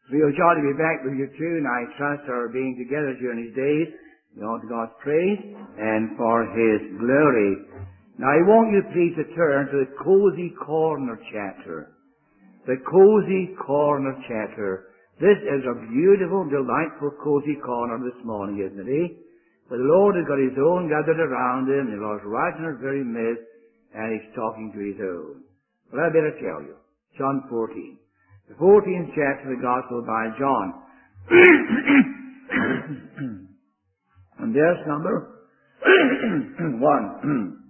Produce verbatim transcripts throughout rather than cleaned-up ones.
We'll try to be back with you too, and I trust our being together during these days, you know, to God's praise and for His glory. Now I want you please to turn to the Cozy Corner chapter. The Cozy Corner chapter. This is a beautiful, delightful Cozy Corner this morning, isn't it? For the Lord has got His own gathered around Him, and the Lord's right in our very midst, and He's talking to His own. Well, I better tell you. John fourteen. The fourteenth chapter of the Gospel by John. And verse number one.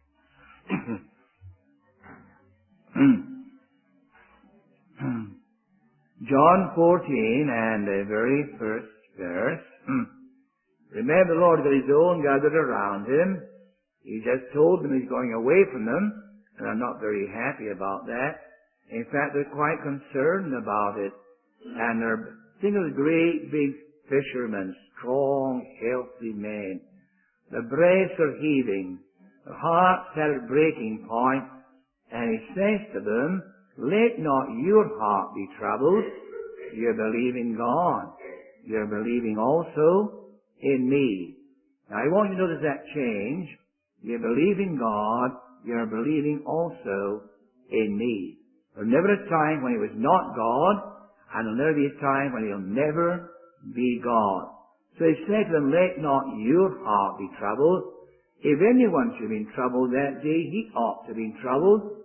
John fourteen and the very first verse. Remember, the Lord got His own gathered around Him. He just told them He's going away from them, and I'm not very happy about that. In fact, they're quite concerned about it. And they're thinking of the great big fishermen, strong, healthy men. The breasts are heaving. Their hearts are at breaking point. And He says to them, let not your heart be troubled. You're believing God. You're believing also in me. Now I want you to notice that change. You're believing God. You're believing also in me. There'll never a time when He was not God, and there'll never be a time when He'll never be God. So He said to them, let not your heart be troubled. If anyone should be in trouble that day, he ought to be in trouble.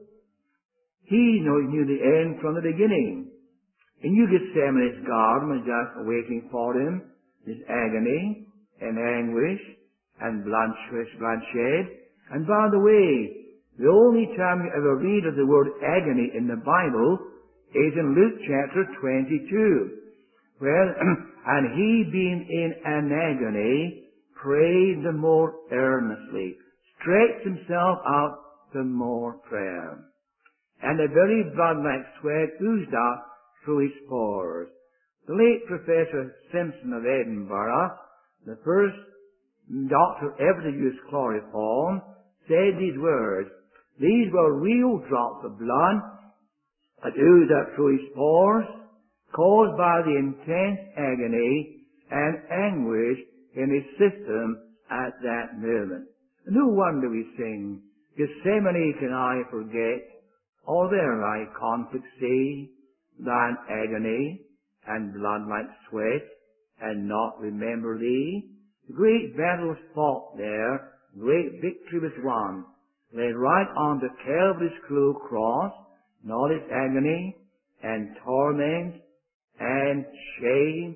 He knew, knew the end from the beginning. In you Gethsemane's garden was just waiting for Him, His agony and anguish and bloodshed. And by the way, the only time you ever read of the word agony in the Bible is in Luke chapter twenty-two. Well, and He being in an agony, prayed the more earnestly, stretched Himself out to more prayer. And the very blood like sweat oozed out through His pores. The late Professor Simpson of Edinburgh, the first doctor ever to use chloroform, said these words, these were real drops of blood that oozed out through His pores, caused by the intense agony and anguish in His system at that moment. No wonder we sing, Gethsemane can I forget, all there I conflict see, thine agony and blood like sweat, and not remember thee. The great battle was fought there, great victory was won, led right on the Calvary's cruel cross, and all its agony and torment and shame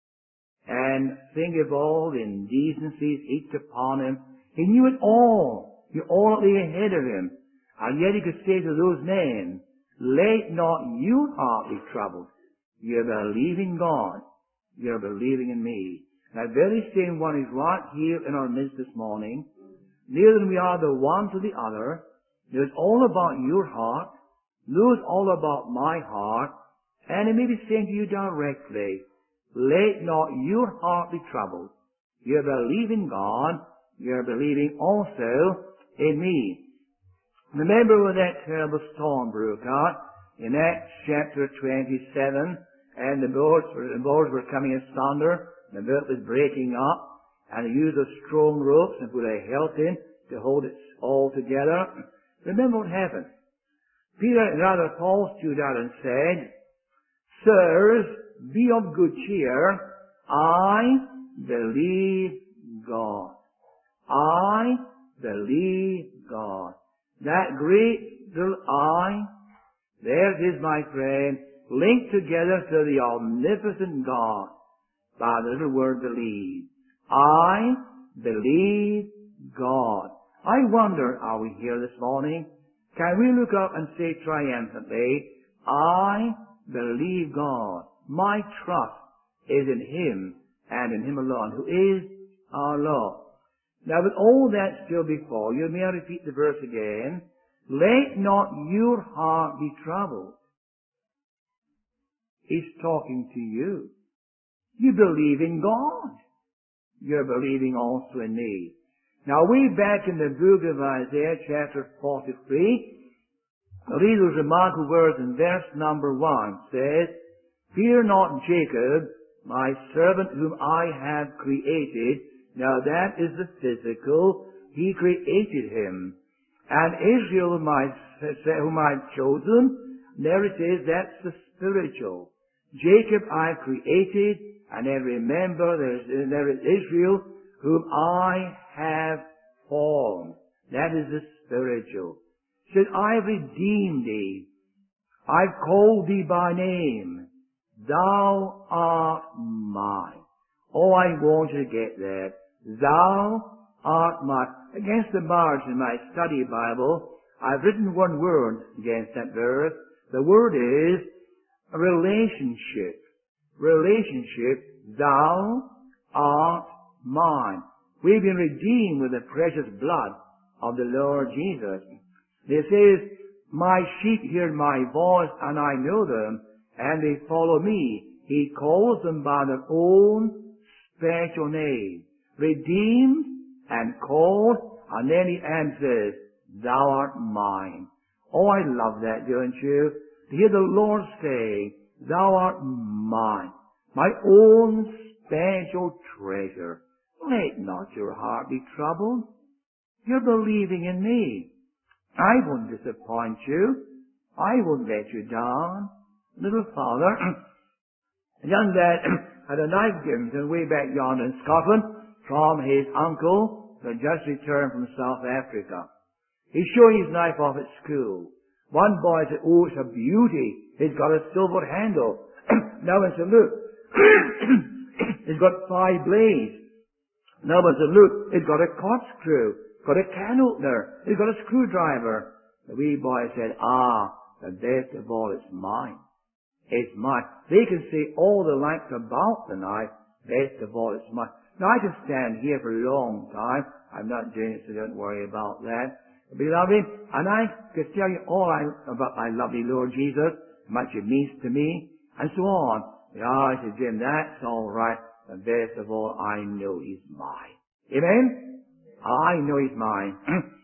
and think of all the indecencies heaped upon Him. He knew it all. He all lay ahead of Him. And yet He could say to those men, let not your heart be troubled. You're believing God. You're believing in me. That very same one is right here in our midst this morning. Nearer than we are the one to the other. Knows all about your heart. Knows all about my heart. And He may be saying to you directly, let not your heart be troubled. You're believing God. You're believing also in me. Remember when that terrible storm broke out in Acts chapter twenty-seven, and the boats were, the boats were coming asunder, the boat was breaking up, and they used those strong ropes and put a help in to hold it all together. Remember what happened. Peter, rather Paul, stood out and said, sirs, be of good cheer. I believe God. I believe God. That great little I, there it is, my friend, linked together to the omnipotent God by the little word believe. I believe God. I wonder, are we here this morning? Can we look up and say triumphantly, I believe God. My trust is in Him and in Him alone, who is our Lord. Now with all that still before you, may I repeat the verse again? Let not your heart be troubled. He's talking to you. You believe in God. You're believing also in me. Now way back in the book of Isaiah chapter forty-three, read those remarkable words in verse number one. Says, Fear not Jacob, my servant whom I have created. Now that is the physical. He created him. And Israel whom I, whom I've chosen, there it is, that's the spiritual. Jacob I created, and then remember there's, there is Israel whom I have formed. That is the spiritual. He said, I've redeemed thee. I've called thee by name. Thou art mine. Oh, I want you to get that. Thou art mine. Against the margin in my study Bible, I've written one word against that verse. The word is a relationship. Relationship. Thou art mine. We've been redeemed with the precious blood of the Lord Jesus. It says, my sheep hear my voice, and I know them, and they follow me. He calls them by their own special name. Redeemed and called, and then he answers, thou art mine. Oh, I love that, don't you? To hear the Lord say, thou art mine. My own special treasure. Let not your heart be troubled. You're believing in me. I won't disappoint you. I won't let you down. Little father, a young lad had a knife given to him way back yonder in Scotland from his uncle who had just returned from South Africa. He's showing his knife off at school. One boy said, oh, it's a beauty. It's got a silver handle. Now I said, look, it's got five blades. Now I said, look, it's got a corkscrew. Got a can opener. It's got a screwdriver. The wee boy said, ah, the best of all, it's mine. It's mine. They can say all they like about the knife. Best of all, it's mine. Now, I can stand here for a long time. I'm not doing it, so don't worry about that. Beloved, and I could tell you all I, about my lovely Lord Jesus, how much it means to me, and so on. Yeah, I said, Jim, that's all right. The best of all, I know He's mine. Amen? I know He's mine.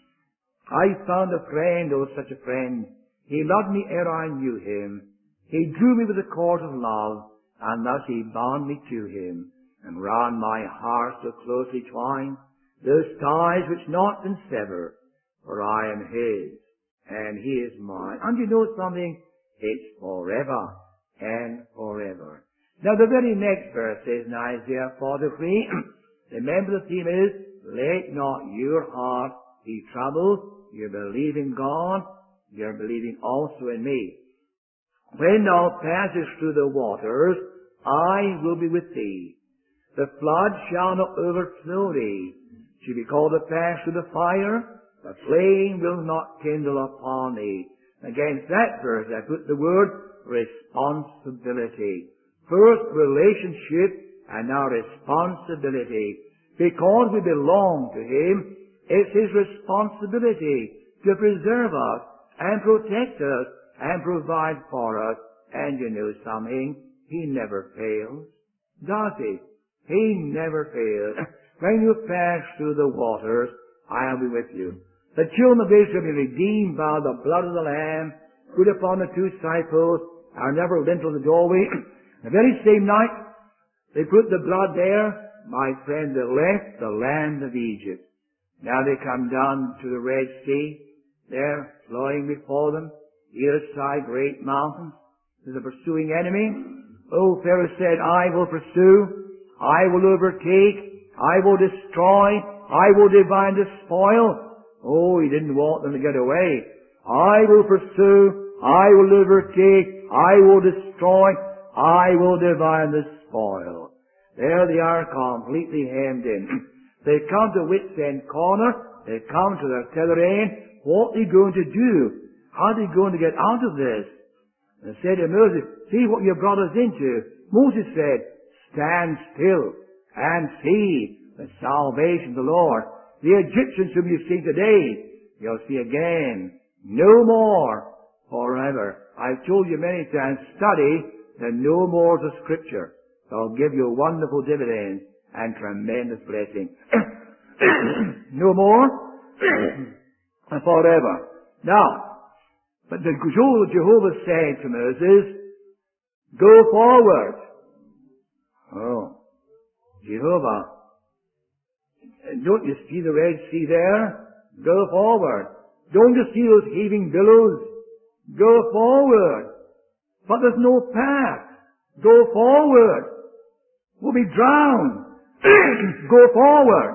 I found a friend, oh, such a friend. He loved me ere I knew Him. He drew me with the cord of love, and thus He bound me to Him, and round my heart so closely twined those ties which naught can sever, for I am His, and He is mine. And you know something? It's forever and forever. Now the very next verse says in Isaiah forty-three, remember the theme is, let not your heart be troubled. You believe in God. You're believing also in me. When thou passest through the waters, I will be with thee. The flood shall not overflow thee. Shall be called to pass through the fire. The flame will not kindle upon thee. Against that verse I put the word responsibility. First relationship, and now responsibility. Because we belong to Him, it's His responsibility to preserve us and protect us and provide for us. And you know something? He never fails. Does He? He never fails. When you pass through the waters, I'll be with you. The children of Israel will be redeemed by the blood of the Lamb, put upon the two side-posts, and never lintel of the doorway. The very same night, they put the blood there. My friend, they left the land of Egypt. Now they come down to the Red Sea. They're flowing before them. Either side, great mountains. There's a pursuing enemy. Oh, Pharaoh said, I will pursue. I will overtake. I will destroy. I will divide the spoil. Oh, he didn't want them to get away. I will pursue. I will overtake. I will destroy. I will divide the spoil. There they are, completely hemmed in. They come to wit's end corner. They come to their tether end. What are they going to do? How are they going to get out of this? They said to Moses, see what you brought us into. Moses said, stand still and see the salvation of the Lord. The Egyptians whom you've seen today, you'll see again. No more forever. I've told you many times, study the no more of Scripture. They'll give you wonderful dividends and tremendous blessing. No more forever. Now, but the Jehovah said to Moses, Go forward. Oh, Jehovah. Don't you see the Red Sea there? Go forward. Don't you see those heaving billows? Go forward. But there's no path. Go forward. We'll be drowned. Go forward.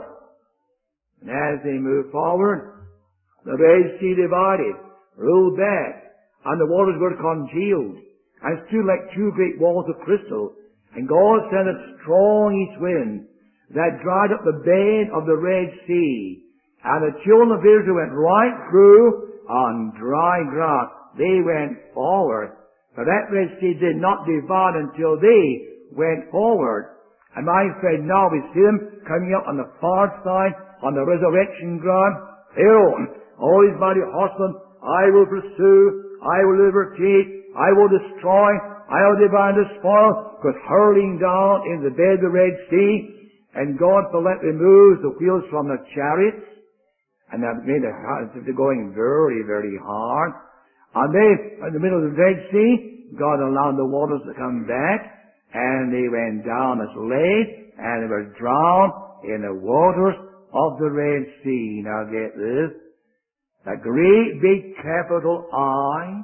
And as they moved forward, the Red Sea divided, rolled back, and the waters were congealed, and stood like two great walls of crystal. And God sent a strong east wind that dried up the bed of the Red Sea. And the children of Israel went right through on dry ground. They went forward. But that Red Sea did not divide until they went forward. And my friend, now we see them coming up on the far side, on the resurrection ground. Here, all these mighty horsemen, I will pursue, I will overtake, I will destroy, I will divide the spoil, goes hurling down in the bed of the Red Sea. And God let remove the wheels from the chariots, and that made the going very, very hard. And they, in the middle of the Red Sea, God allowed the waters to come back, and they went down as lead, and they were drowned in the waters of the Red Sea. Now get this. The great big capital I,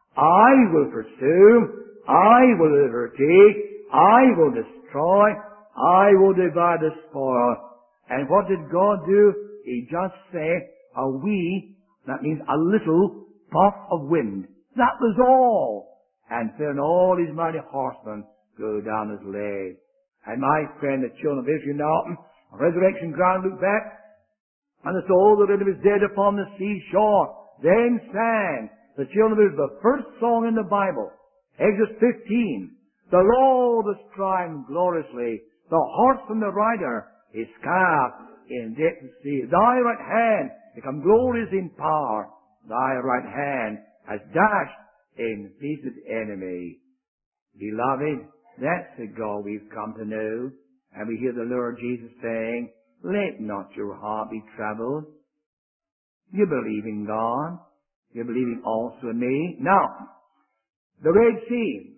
I will pursue, I will overtake, I will destroy, I will divide the spoil. And what did God do? He just said, a wee, that means a little puff of wind. That was all. And then all these mighty horsemen go down his leg. And my friend, the children of Israel now, on resurrection ground, look back, and the soul that was dead upon the seashore, then sang the children of Israel, the first song in the Bible, Exodus fifteen. The Lord is triumphed gloriously, the horse and the rider is calf in death to see. Thy right hand become glorious in power. Thy right hand has dashed in pieces enemy. Beloved, that's the God we've come to know. And we hear the Lord Jesus saying, let not your heart be troubled. You believe in God. You believe in also in me. Now, the Red Sea.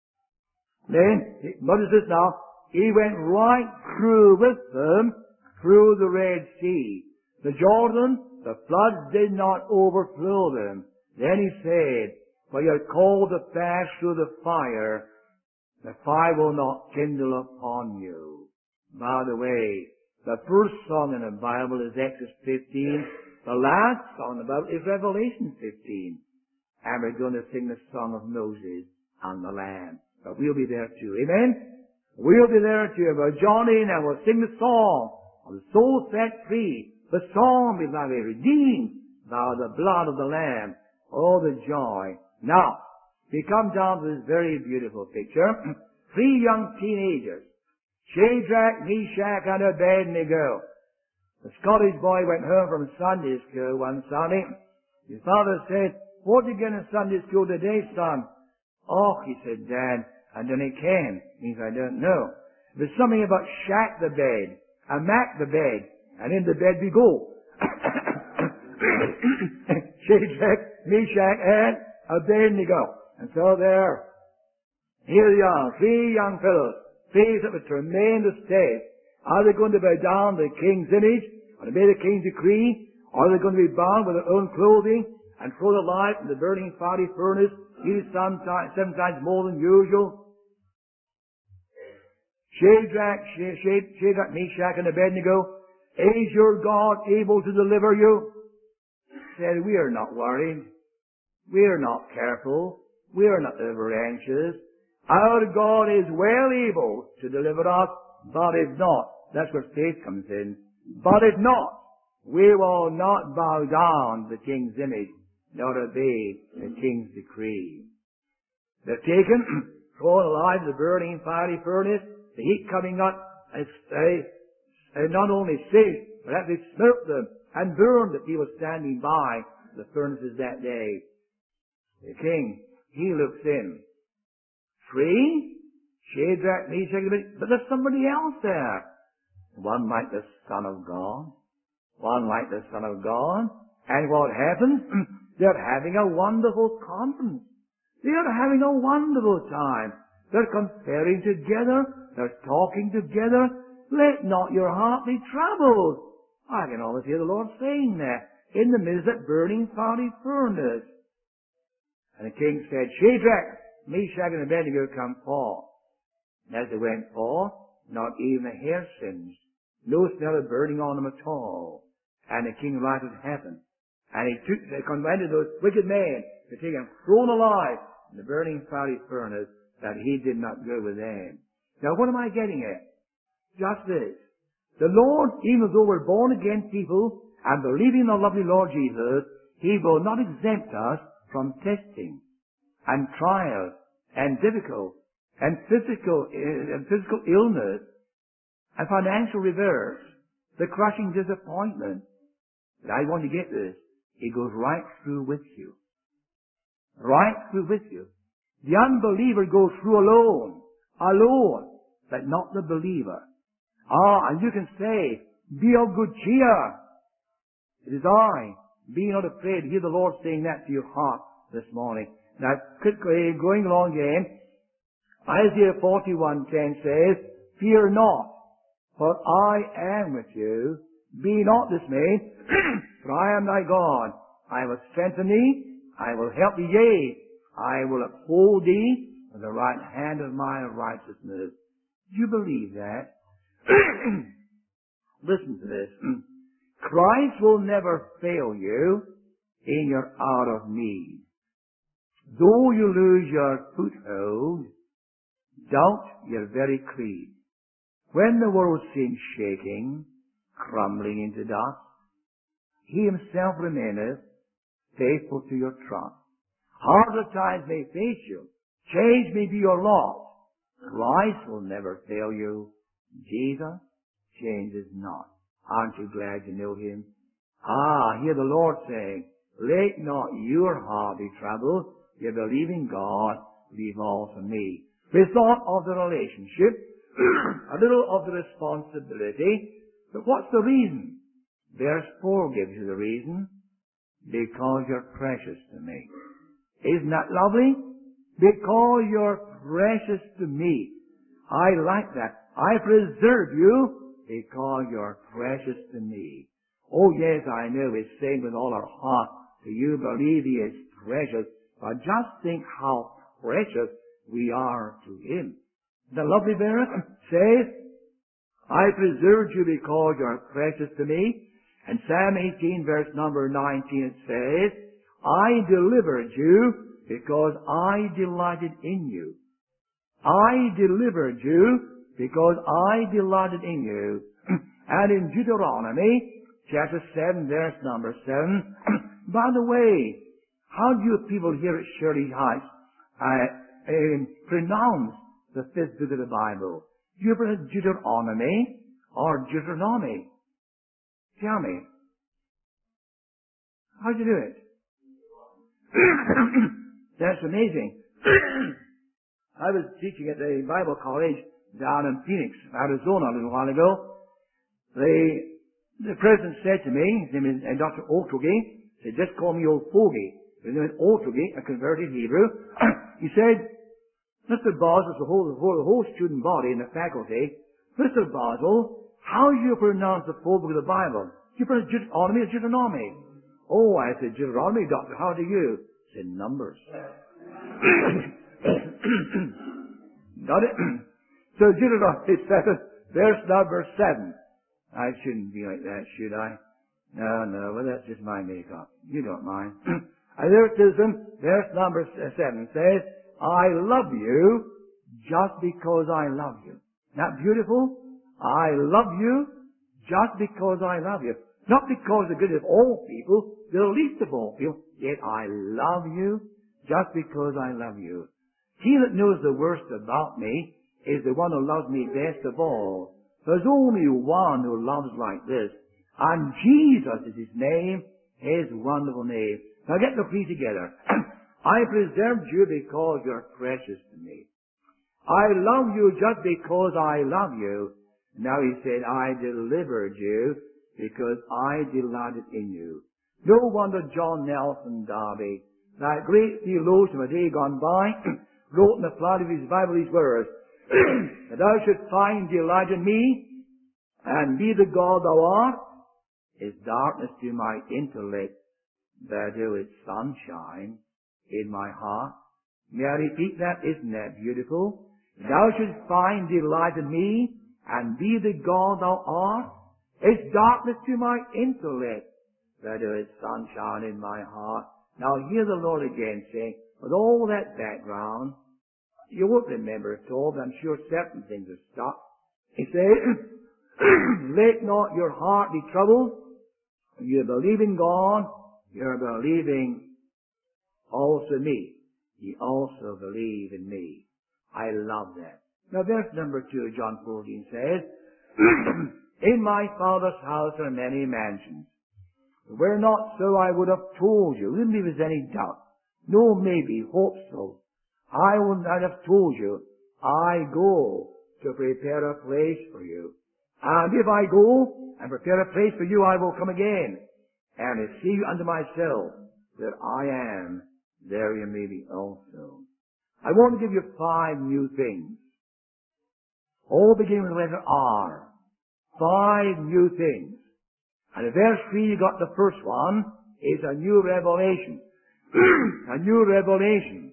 Then, notice this now. He went right through with them, through the Red Sea. The Jordan, the floods did not overflow them. Then he said, for you are called to pass through the fire, the fire will not kindle upon you. By the way, the first song in the Bible is Exodus fifteen. The last song in the Bible is Revelation fifteen. And we're going to sing the song of Moses and the Lamb. But we'll be there too. Amen? We'll be there too. We'll join in and we'll sing the song of the soul set free. The song, beloved, redeemed by the blood of the Lamb. Oh, the joy. Now, we come down to this very beautiful picture. Three young teenagers. Shadrach, Meshach, and Abednego. The Scottish boy went home from Sunday school one Sunday. His father said, what did you get in Sunday school today, son? Oh, he said, Dad, I don't can. Means I don't know. There's something about shack the bed, and mac the bed, and in the bed we go. Shadrach, Meshach, and Abednego. And so there, here they are, three young fellows, faced with tremendous test. Are they going to bow down to the king's image, or to obey the king's decree? Or are they going to be bound with their own clothing, and throw the life in the burning fiery furnace, heated sometimes, seven times more than usual? Shadrach, Shadrach, Meshach, and Abednego, is your God able to deliver you? Said, we are not worried. We are not careful. We are not over anxious. Our God is well able to deliver us, but if not, that's where faith comes in. But if not, we will not bow down to the king's image, nor obey the king's decree. They're taken, thrown alive in the burning fiery furnace, the heat coming up, and they not only safe, but actually smoked them and burned the people standing by the furnaces that day. The king, he looks in. Three? Shadrach, Meshach, but there's somebody else there. One like the Son of God. One like the Son of God. And what happens? They're having a wonderful conference. They're having a wonderful time. They're comparing together. They're talking together. Let not your heart be troubled. I can always hear the Lord saying that in the midst of that burning fiery furnace. And the king said, Shadrach, Meshach, and Abednego, come forth. And as they went forth, not even a hair singed. No smell of burning on them at all. And the king lighted heaven. And he took, they commanded those wicked men to take him thrown alive in the burning fiery furnace, that he did not go with them. Now what am I getting at? Just this. The Lord, even though we're born again people and believing in the lovely Lord Jesus, He will not exempt us from testing and trials and difficult and physical, uh, and physical illness and financial reverse, the crushing disappointment. But I want to get this. He goes right through with you. Right through with you. The unbeliever goes through alone. Alone. But not the believer. Ah, and you can say, be of good cheer. It is I. Be not afraid. Hear the Lord saying that to your heart this morning. Now, quickly, going along again, Isaiah forty-one ten says, Fear not, for I am with you. Be not dismayed, for I am thy God. I will strengthen thee. I will help thee, yea, I will uphold thee with the right hand of my righteousness. Do you believe that? Listen to this. Christ will never fail you in your hour of need. Though you lose your foothold, doubt your very creed. When the world seems shaking, crumbling into dust, He Himself remaineth faithful to your trust. Harder times may face you. Change may be your lot. Christ will never fail you. Jesus changes not. Aren't you glad you know Him? Ah, hear the Lord saying, Let not your heart be troubled. You believe in God, believe also me. We thought of the relationship, a little of the responsibility, but what's the reason? Verse four gives you the reason. Because you're precious to me. Isn't that lovely? Because you're precious to me. I like that. I preserve you because you're precious to me. Oh yes, I know it's saying with all our heart, do you believe He is precious? But just think how precious we are to Him. The lovely verse says, I preserved you because you're precious to me. And Psalm eighteen verse number nineteen it says, I delivered you because I delighted in you. I delivered you because I delighted in you. And in Deuteronomy chapter seven verse number seven, by the way, how do you people here at Shirley Heights uh, uh, pronounce the fifth book of the Bible? Do you pronounce Deuteronomy or Deuteronomy? Tell me. How'd you do it? That's amazing. I was teaching at the Bible college down in Phoenix, Arizona a little while ago. The, the president said to me, his name is uh, Doctor Otogi, said, just call me old fogey. His name is Otogi, a converted Hebrew. He said, Mister Boswell, the whole, the whole, the whole student body and the faculty, Mister Boswell, how do you pronounce the full book of the Bible? Do you pronounce Deuteronomy or Deuteronomy? Oh, I said, Deuteronomy, doctor, how do you? I said, Numbers. Got it? So Deuteronomy seven, verse number seven. I shouldn't be like that, should I? No, no, well that's just my makeup. You don't mind. And there it is, verse number seven says, I love you just because I love you. Isn't that beautiful? I love you just because I love you. Not because the good of all people, the least of all people, yet I love you just because I love you. He that knows the worst about me is the one who loves me best of all. There's only one who loves like this, and Jesus is His name, His wonderful name. Now get the three together. I preserved you because you're precious to me. I love you just because I love you. Now He said, I delivered you because I delighted in you. No wonder John Nelson Darby, that great theologian of a day gone by, wrote in the flood of his Bible these words, that thou shouldst find delight in me, and be the God thou art, is darkness to my intellect, that there is sunshine in my heart. May I repeat that? Isn't that beautiful? Thou shouldst find delight in me, and be the God thou art, is darkness to my intellect, that there is sunshine in my heart. Now hear the Lord again saying, with all that background, you won't remember it all, but I'm sure certain things are stuck. He says, let not your heart be troubled. You believe in God, you're believing also me. You also believe in me. I love that. Now verse number two, John fourteen says, in my Father's house are many mansions. Were not so, I would have told you. Wouldn't be with any doubt. No, maybe, hope so. I would not have told you, I go to prepare a place for you. And if I go and prepare a place for you, I will come again and receive you unto myself, that I am, there you may be also. I want to give you five new things. All beginning with the letter R. Five new things. And in verse three, you got the first one, is a new revelation. A new revelation.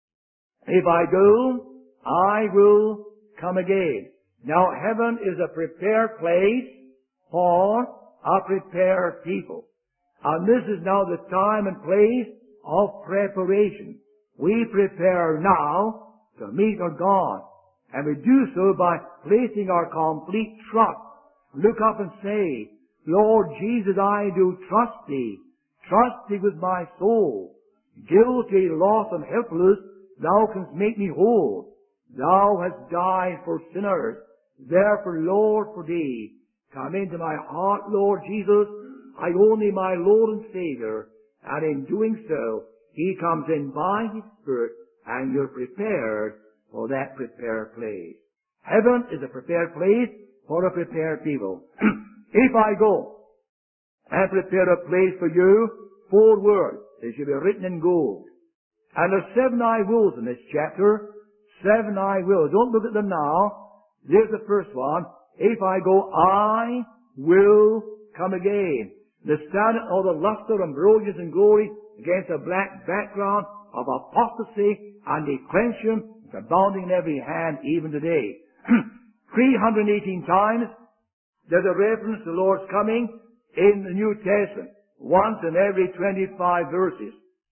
If I go, I will come again. Now, heaven is a prepared place for a prepared people. And this is now the time and place of preparation. We prepare now to meet our God. And we do so by placing our complete trust. Look up and say, Lord Jesus, I do trust Thee. Trust Thee with my soul. Guilty, lost, and helpless, Thou canst make me whole. Thou hast died for sinners. Therefore, Lord, for Thee, come into my heart, Lord Jesus. I own Thee, my Lord and Savior. And in doing so, He comes in by His Spirit, and you're prepared for that prepared place. Heaven is a prepared place for a prepared people. If I go and prepare a place for you, four words, they should be written in gold. And there's seven I wills in this chapter. Seven I wills. Don't look at them now. There's the first one. If I go, I will come again. The standard of the luster and brilliance and glory against a black background of apostasy and declension is abounding in every hand even today. three hundred eighteen times there's a reference to the Lord's coming in the New Testament. Once in every twenty-five verses.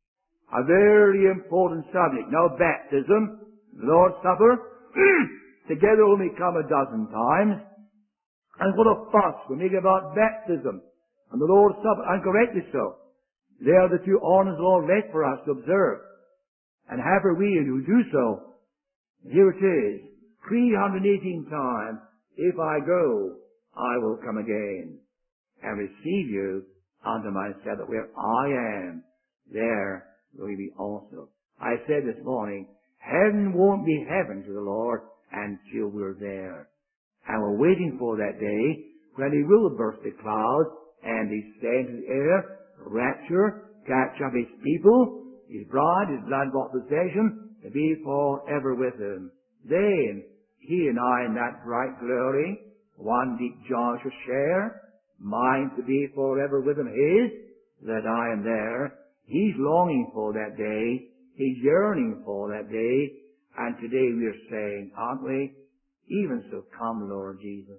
A very important subject. Now baptism, the Lord's Supper, together only come a dozen times. And what a fuss we make about baptism and the Lord's Supper, and correctly so. They are the two honors the Lord left for us to observe. And happy are we who do so. Here it is, three hundred eighteen times, if I go, I will come again and receive you unto myself, that where I am, there will you be also. I said this morning, heaven won't be heaven to the Lord until we're there. And we're waiting for that day when He will burst the clouds and descend to the air, rapture, catch up His people, His bride, His blood-bought possession, to be forever with Him. Then, He and I in that bright glory, one deep joy shall share, mine to be forever with Him, His, that I am there. He's longing for that day. He's yearning for that day. And today we're saying, aren't we? Even so come, Lord Jesus.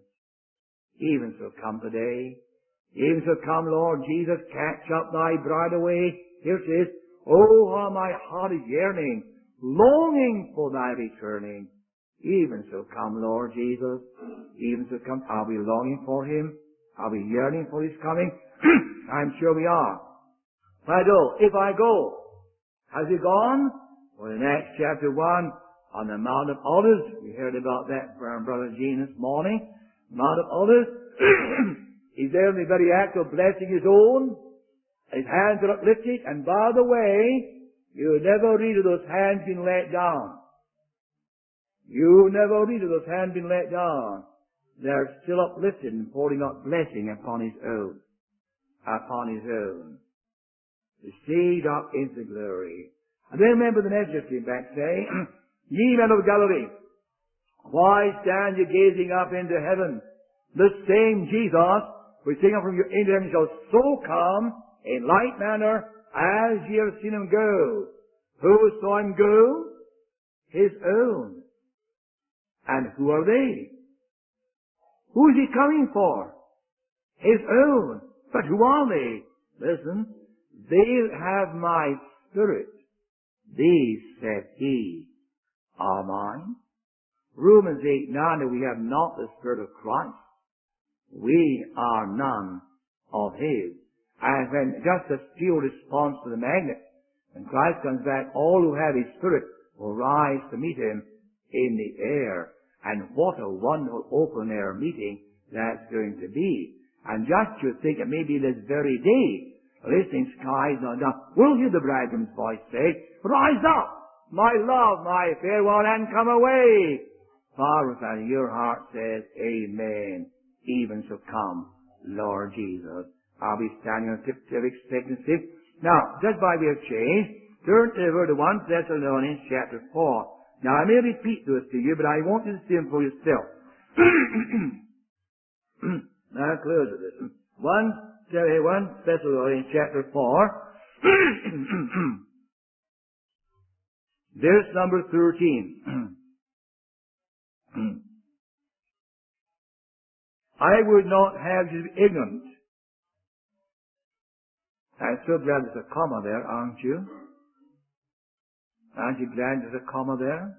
Even so come today. Even so come, Lord Jesus, catch up Thy bride away. Here it is. Oh, how my heart is yearning, longing for Thy returning. Even so come, Lord Jesus. Even so come. Are we longing for Him? Are we yearning for His coming? I'm sure we are. I go. If I go. Has He gone? Well, in Acts chapter one, on the Mount of Olives, we heard about that from Brother Gene this morning. Mount of Olives. He's there in the very act of blessing His own. His hands are uplifted, and by the way, you never read of those hands being let down. You never read of those hands being let down. They're still uplifted and pouring out blessing upon His own. Upon His own. The seed up into glory. And then remember the message came back saying, Ye men of Galilee, why stand ye gazing up into heaven? The same Jesus, which taken up from you into heaven, shall so come in like manner as ye have seen him go. Who saw him go? His own. And who are they? Who is he coming for? His own. But who are they? Listen, they have my Spirit. These, said he, are mine. Romans eight nine, that we have not the Spirit of Christ. We are none of his. And when just a still response to the magnet, when Christ comes back, all who have his Spirit will rise to meet him in the air. And what a wonderful open air meeting that's going to be. And just you think it may be this very day, listening skies not down, we'll hear the bridegroom's voice say, rise up, my love, my fair one, and come away. Far within your heart says, amen. Even so come, Lord Jesus. I'll be standing on the tip of expectancy. Now, just by way of change, turn over to First Thessalonians chapter four. Now, I may repeat this to you, but I want you to see them for yourself. Now, I'll close with this. First Thessalonians chapter four. Verse number thirteen. I would not have you be ignorant. I'm so glad there's a comma there, aren't you? Aren't you glad there's a comma there?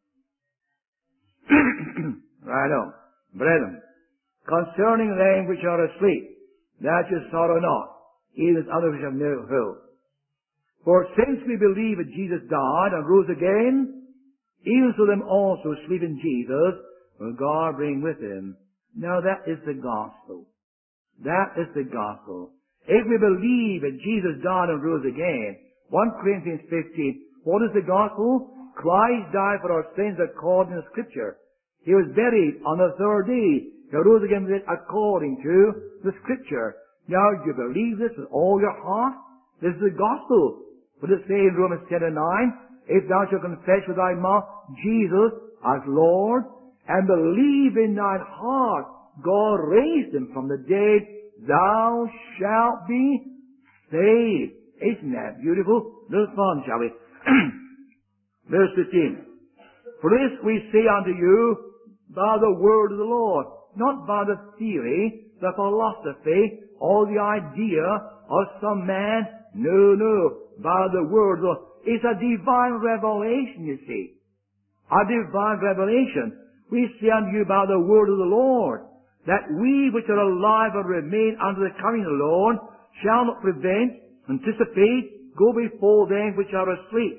Right on. Brethren, concerning them which are asleep, that you sorrow not, even as others which have no hope. For since we believe that Jesus died and rose again, even so them also sleep in Jesus will God bring with him. Now that is the gospel. That is the gospel. If we believe that Jesus died and rose again, First Corinthians fifteen, what is the gospel? Christ died for our sins according to Scripture. He was buried on the third day. He rose again according to the Scripture. Now, do you believe this with all your heart? This is the gospel. What does it say in Romans ten and nine? If thou shalt confess with thy mouth Jesus as Lord, and believe in thine heart God raised him from the dead, thou shalt be saved. Isn't that beautiful? Little fun, shall we? Verse fifteen. For this we say unto you by the word of the Lord, not by the theory, the philosophy, or the idea of some man. No, no. By the word of the Lord. It's a divine revelation, you see. A divine revelation. We say unto you by the word of the Lord, that we which are alive and remain unto the coming of the Lord shall not prevent, anticipate, go before them which are asleep.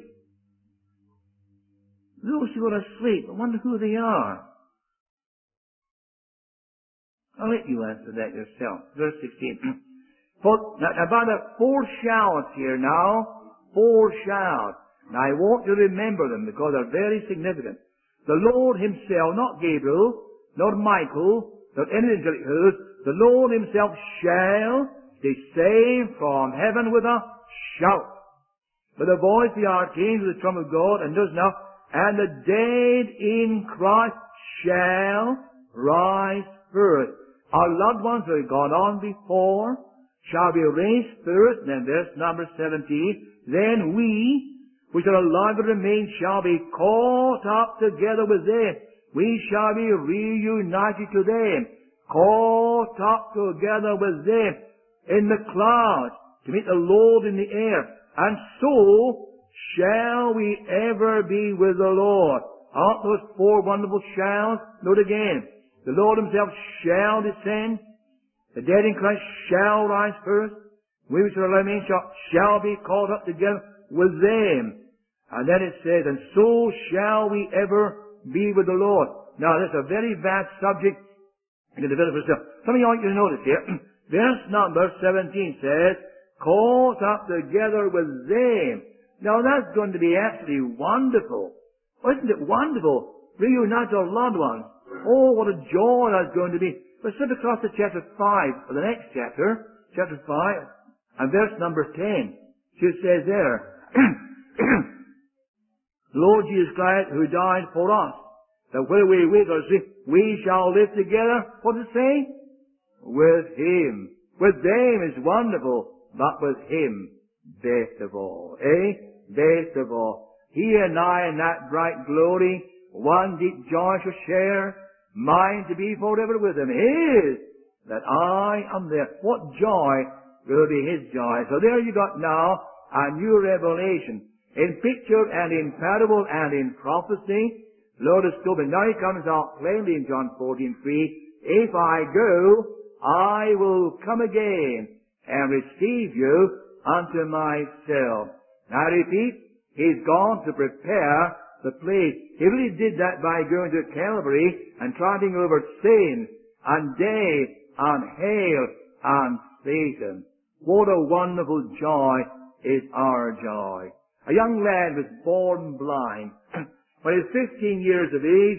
Those who are asleep, I wonder who they are. I'll let you answer that yourself. Verse sixteen. For, now, about the four shouts here now, four shouts. Now I want you to remember them because they're very significant. The Lord himself, not Gabriel, not Michael, not any angelic host, the Lord himself shall descend from heaven with a shout, with the voice of the archangel, the trump of God, and does now, and the dead in Christ shall rise first. Our loved ones who have gone on before shall be raised first, and then verse number seventeen, then we, which are alive and remain, shall be caught up together with them. We shall be reunited to them, caught up together with them in the clouds to meet the Lord in the air. And so shall we ever be with the Lord. Aren't those four wonderful shalls? Note again. The Lord himself shall descend. The dead in Christ shall rise first. We which are alive shall, shall be caught up together with them. And then it says, and so shall we ever be with the Lord. Now, this is a very vast subject. You can develop yourself. Some of you want you to notice here. Verse number seventeen says, caught up together with them. Now, that's going to be absolutely wonderful. Isn't it wonderful? Reunite our loved ones. Oh, what a joy that's going to be. Let's flip across to chapter five, or the next chapter, chapter five, and verse number ten. She says there, Lord Jesus Christ, who died for us, that where we with us, we shall live together, what does it say? With Him. With them is wonderful, but with Him, best of all. Eh? Best of all. He and I in that bright glory, one deep joy shall share, mine to be forever with Him. His, that I am there. What joy will be His joy. So there you got now a new revelation. In picture and in parable and in prophecy, Lord has spoken. Now He comes out plainly in John fourteen three. If I go, I will come again and receive you unto myself. Now I repeat, He's gone to prepare the place. He really did that by going to Calvary and trotting over sin and death and hell and Satan. What a wonderful joy is our joy. A young lad was born blind. When he was fifteen years of age,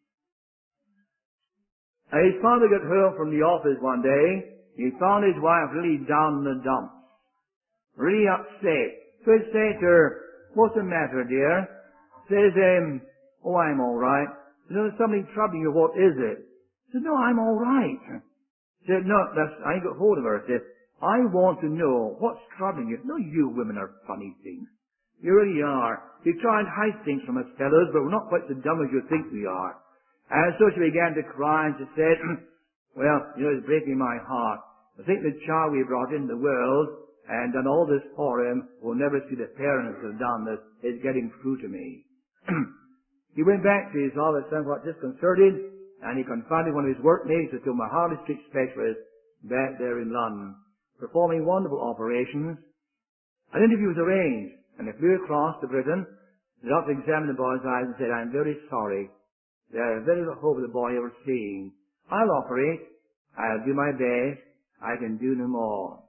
and his father got home from the office one day. He found his wife really down in the dumps, really upset. So he said to her, "What's the matter, dear?" Says, um, "Oh, I'm all right." You know, there's something troubling you. What is it? Said, "No, I'm all right." Said, "No, that's." I got hold of her. Said, "I want to know what's troubling you." No, you women are funny things. You really are. You try and hide things from us fellows, but we're not quite so dumb as you think we are. And so she began to cry, and she said, "Well, you know, it's breaking my heart. I think the child we brought into the world and done all this for him will never see the parents have done this. It's getting through to me." He went back to his office somewhat disconcerted, and he confronted one of his workmates, who was a Harley Street specialist back there in London, performing wonderful operations. An interview was arranged, and they flew across to Britain. The doctor examined the boy's eyes and said, "I'm very sorry. There's very little hope of the boy ever seeing. I'll operate. I'll do my best. I can do no more."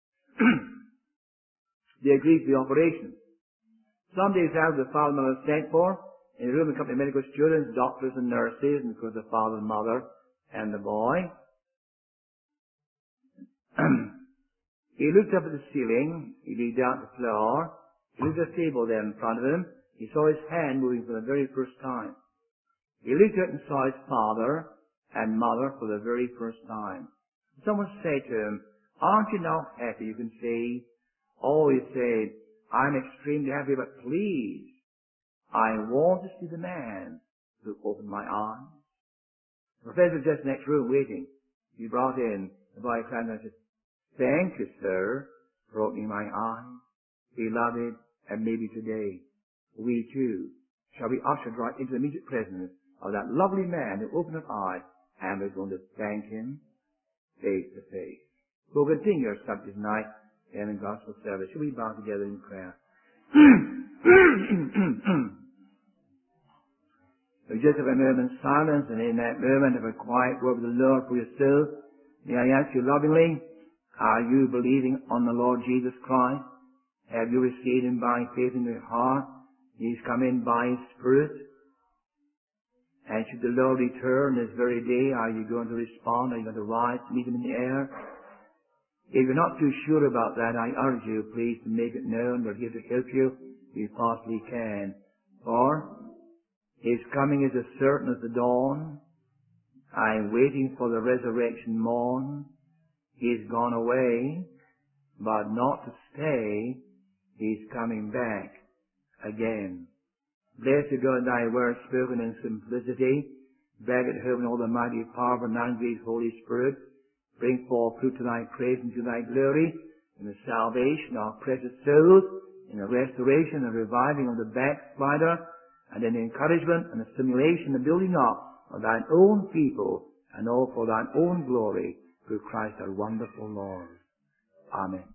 They agreed to the operation. Some days after, the father and mother was sent for. In the room, a company of medical students, doctors and nurses, and of course the father and mother and the boy. He looked up at the ceiling. He looked down at the floor. He looked at the table there in front of him. He saw his hand moving for the very first time. He looked at and saw his father and mother for the very first time. Someone said to him, "Aren't you now happy you can see?" Oh, he said, "I'm extremely happy, but please, I want to see the man who opened my eyes." The professor was just next room waiting. He brought in. The boy cried and said, "Thank you, sir, for opening my eyes. Beloved, and maybe today, we too shall be ushered right into the immediate presence of that lovely man who opened our eyes, and we're going to thank him face to face." We'll continue our subject tonight in the gospel service. Shall we bow together in prayer? We just have a moment's silence, and in that moment have a quiet word with the Lord for yourself. May I ask you lovingly, are you believing on the Lord Jesus Christ? Have you received Him by faith in your heart? He's come in by His Spirit. And should the Lord return this very day, are you going to respond? Are you going to rise to meet Him in the air? If you're not too sure about that, I urge you, please, to make it known. We're here to help you if we possibly can. For His coming is as certain as the dawn. I'm waiting for the resurrection morn. He's gone away, but not to stay. He's coming back again. Blessed God, thy word spoken in simplicity, back at home in all the mighty power of an great Holy Spirit, bring forth fruit to thy praise and to thy glory, in the salvation of precious souls, in the restoration and reviving of the backslider, and in the encouragement and the stimulation and building up of thine own people, and all for thine own glory, through Christ our wonderful Lord. Amen.